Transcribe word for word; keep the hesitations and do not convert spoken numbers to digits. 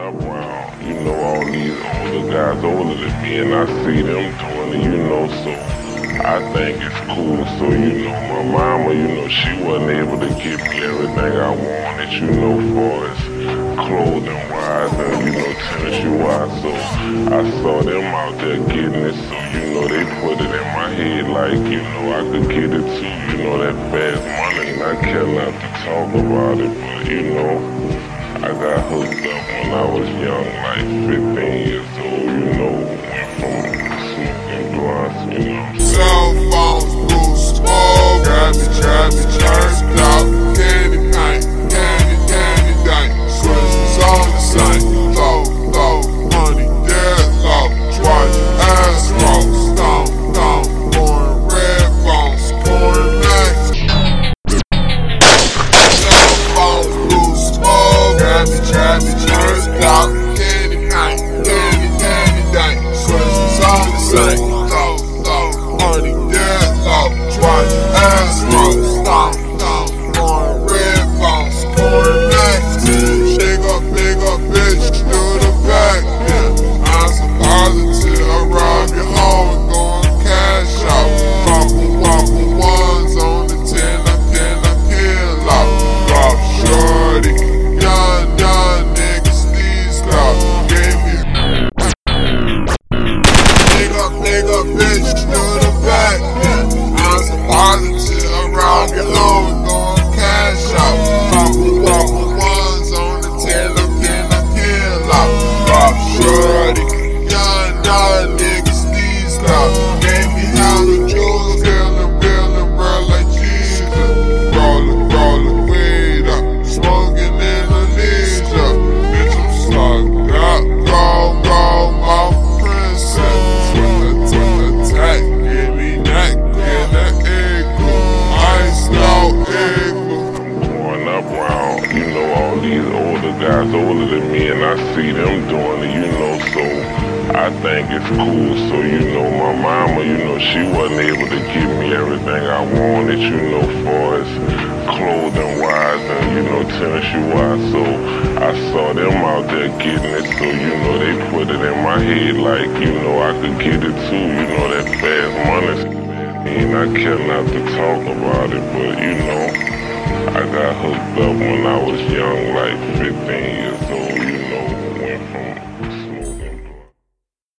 up around, you know, all these older guys older than me, and I see them doing it, you know, so I think it's cool. So, you know, my mama, you know, she wasn't able to give me everything I wanted, you know, for as clothing wise and, you know, tennis shoe wise. So I saw them out there getting it, so, you know, they put it in my head like, you know, I could get it too, you know, that fast money, and I care not to talk about it, but, you know, I got hooked up when I was young, like fifteen years old, you know, went from smoking blunts, you know. Cell phones, blue smoke, got me, got me turned out, candy paint, candy, candy dank, switches on the same, low, low, money, dead low, twice your ass roll, stone, stone, pouring red bones, pouring max. Cell phones, blue smoke, got me, got me turned out, candy paint, candy, candy dank, switches on the same, low, low, money, dead low, twice your ass roll, stone, stone, pouring red bones, pouring max. Shake up, big up, bitch, do the back, yeah. I'm so positive, I rob your home and go and cash out. Wobble, wobble, ones on the ten, I can, I peel out. Drop shorty, young, young niggas, these stop. Gave me big up, big up, bitch, do the back, yeah. I'm so positive, I rob your home and go and cash out. Wobble, wobble, ones on the ten, I can, I peel out. Drop shorty, young, young niggas, these stop. Gave me hella jewels, feeling real and real like Jesus. Rollin', rollin' weed up, smoking Indonesia. Bitch, I'm sucked up, go, go, my princess. Twin, twin attack, give me that, get that eagle. Ice low eagle. Growing up around, you know, all these older guys older than me, and I see them doing it, you know, so I think it's cool. So, you know, my mama, you know, she wasn't able to give me everything I wanted, you know, far as clothing wise and, you know, tennis shoe wise. So I saw them out there getting it, so, you know, they put it in my head like, you know, I could get it too, you know, that fast money. And I care not to talk about it, but, you know, I got hooked up when I was young, like fifteen years old.